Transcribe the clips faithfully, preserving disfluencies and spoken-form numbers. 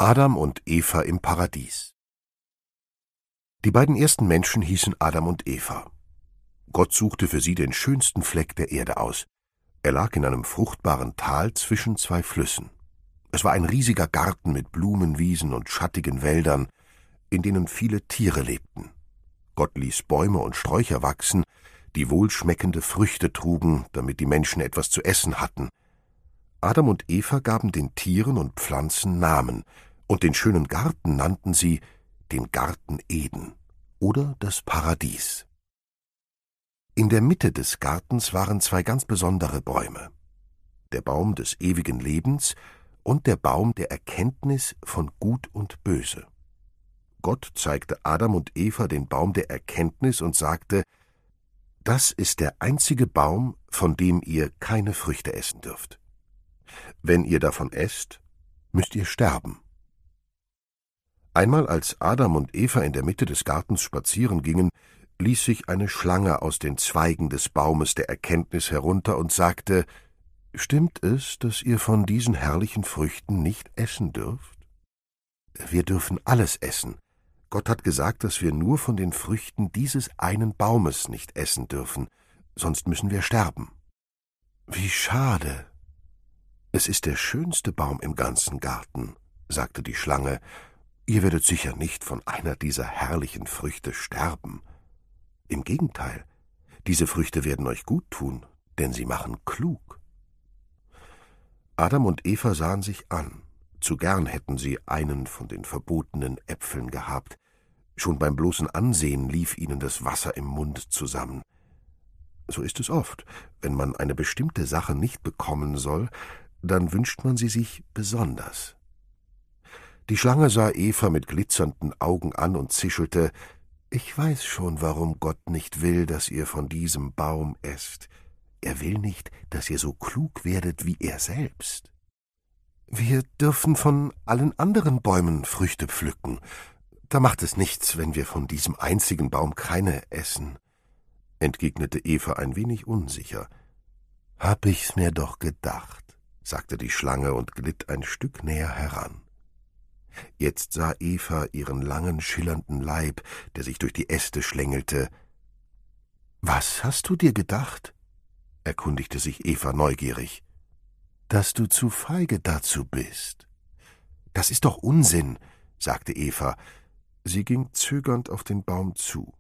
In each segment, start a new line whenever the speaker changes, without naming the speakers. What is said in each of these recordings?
Adam und Eva im Paradies. Die beiden ersten Menschen hießen Adam und Eva. Gott suchte für sie den schönsten Fleck der Erde aus. Er lag in einem fruchtbaren Tal zwischen zwei Flüssen. Es war ein riesiger Garten mit Blumenwiesen und schattigen Wäldern, in denen viele Tiere lebten. Gott ließ Bäume und Sträucher wachsen, die wohlschmeckende Früchte trugen, damit die Menschen etwas zu essen hatten. Adam und Eva gaben den Tieren und Pflanzen Namen, und den schönen Garten nannten sie den Garten Eden oder das Paradies. In der Mitte des Gartens waren zwei ganz besondere Bäume: der Baum des ewigen Lebens und der Baum der Erkenntnis von Gut und Böse. Gott zeigte Adam und Eva den Baum der Erkenntnis und sagte: Das ist der einzige Baum, von dem ihr keine Früchte essen dürft. Wenn ihr davon esst, müsst ihr sterben. Einmal, als Adam und Eva in der Mitte des Gartens spazieren gingen, ließ sich eine Schlange aus den Zweigen des Baumes der Erkenntnis herunter und sagte: »Stimmt es, dass ihr von diesen herrlichen Früchten nicht essen dürft?« »Wir dürfen alles essen. Gott hat gesagt, dass wir nur von den Früchten dieses einen Baumes nicht essen dürfen, sonst müssen wir sterben.« »Wie schade! Es ist der schönste Baum im ganzen Garten«, sagte die Schlange. »Ihr werdet sicher nicht von einer dieser herrlichen Früchte sterben. Im Gegenteil, diese Früchte werden euch gut tun, denn sie machen klug.« Adam und Eva sahen sich an. Zu gern hätten sie einen von den verbotenen Äpfeln gehabt. Schon beim bloßen Ansehen lief ihnen das Wasser im Mund zusammen. So ist es oft, wenn man eine bestimmte Sache nicht bekommen soll, dann wünscht man sie sich besonders. Die Schlange sah Eva mit glitzernden Augen an und zischelte: »Ich weiß schon, warum Gott nicht will, dass ihr von diesem Baum esst. Er will nicht, dass ihr so klug werdet wie er selbst.« »Wir dürfen von allen anderen Bäumen Früchte pflücken. Da macht es nichts, wenn wir von diesem einzigen Baum keine essen«, entgegnete Eva ein wenig unsicher. »Hab ich's mir doch gedacht«, sagte die Schlange und glitt ein Stück näher heran. Jetzt sah Eva ihren langen, schillernden Leib, der sich durch die Äste schlängelte. »Was hast du dir gedacht?« erkundigte sich Eva neugierig. »Dass du zu feige dazu bist.« »Das ist doch Unsinn«, sagte Eva. Sie ging zögernd auf den Baum zu.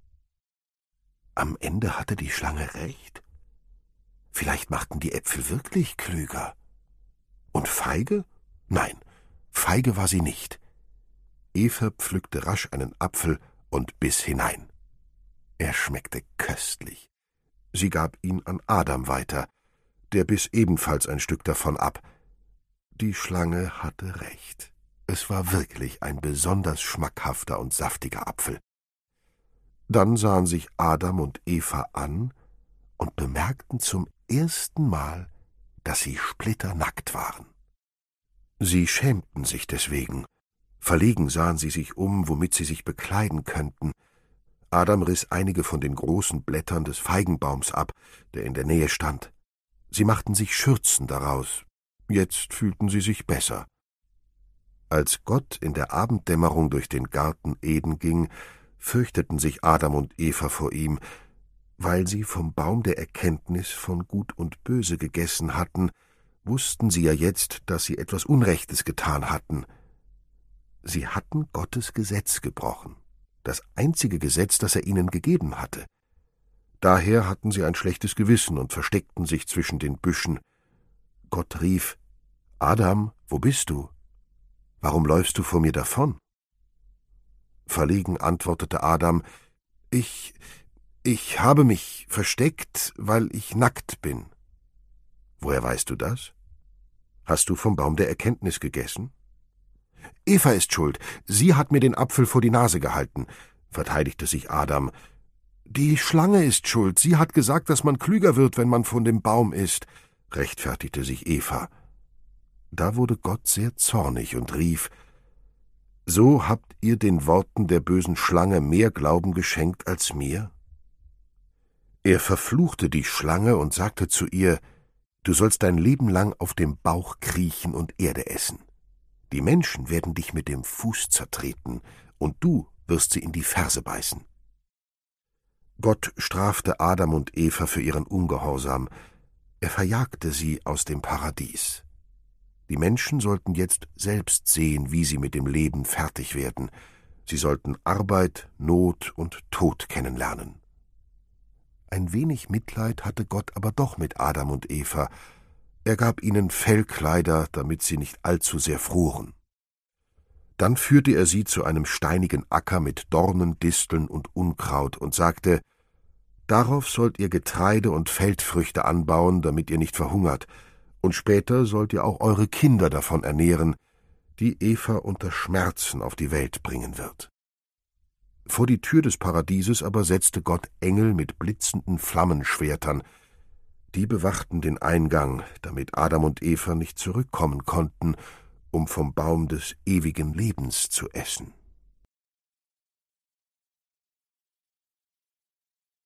Am Ende hatte die Schlange recht. Vielleicht machten die Äpfel wirklich klüger. Und feige? Nein, feige war sie nicht. Eva pflückte rasch einen Apfel und biss hinein. Er schmeckte köstlich. Sie gab ihn an Adam weiter. Der biss ebenfalls ein Stück davon ab. Die Schlange hatte recht. Es war wirklich ein besonders schmackhafter und saftiger Apfel. Dann sahen sich Adam und Eva an und bemerkten zum ersten Mal, dass sie splitternackt waren. Sie schämten sich deswegen. Verlegen sahen sie sich um, womit sie sich bekleiden könnten. Adam riss einige von den großen Blättern des Feigenbaums ab, der in der Nähe stand. Sie machten sich Schürzen daraus. Jetzt fühlten sie sich besser. Als Gott in der Abenddämmerung durch den Garten Eden ging, fürchteten sich Adam und Eva vor ihm, weil sie vom Baum der Erkenntnis von Gut und Böse gegessen hatten, wussten sie ja jetzt, dass sie etwas Unrechtes getan hatten. Sie hatten Gottes Gesetz gebrochen, das einzige Gesetz, das er ihnen gegeben hatte. Daher hatten sie ein schlechtes Gewissen und versteckten sich zwischen den Büschen. Gott rief: »Adam, wo bist du? Warum läufst du vor mir davon?« Verlegen antwortete Adam: »Ich, ich habe mich versteckt, weil ich nackt bin.« »Woher weißt du das? Hast du vom Baum der Erkenntnis gegessen?« »Eva ist schuld. Sie hat mir den Apfel vor die Nase gehalten«, verteidigte sich Adam. »Die Schlange ist schuld. Sie hat gesagt, dass man klüger wird, wenn man von dem Baum isst«, rechtfertigte sich Eva. Da wurde Gott sehr zornig und rief: »So habt ihr den Worten der bösen Schlange mehr Glauben geschenkt als mir?« Er verfluchte die Schlange und sagte zu ihr: »Du sollst dein Leben lang auf dem Bauch kriechen und Erde essen. Die Menschen werden dich mit dem Fuß zertreten, und du wirst sie in die Ferse beißen.« Gott strafte Adam und Eva für ihren Ungehorsam. Er verjagte sie aus dem Paradies. Die Menschen sollten jetzt selbst sehen, wie sie mit dem Leben fertig werden. Sie sollten Arbeit, Not und Tod kennenlernen. Ein wenig Mitleid hatte Gott aber doch mit Adam und Eva. Er gab ihnen Fellkleider, damit sie nicht allzu sehr froren. Dann führte er sie zu einem steinigen Acker mit Dornen, Disteln und Unkraut und sagte: »Darauf sollt ihr Getreide und Feldfrüchte anbauen, damit ihr nicht verhungert, und später sollt ihr auch eure Kinder davon ernähren, die Eva unter Schmerzen auf die Welt bringen wird.« Vor die Tür des Paradieses aber setzte Gott Engel mit blitzenden Flammenschwertern. Die bewachten den Eingang, damit Adam und Eva nicht zurückkommen konnten, um vom Baum des ewigen Lebens zu essen.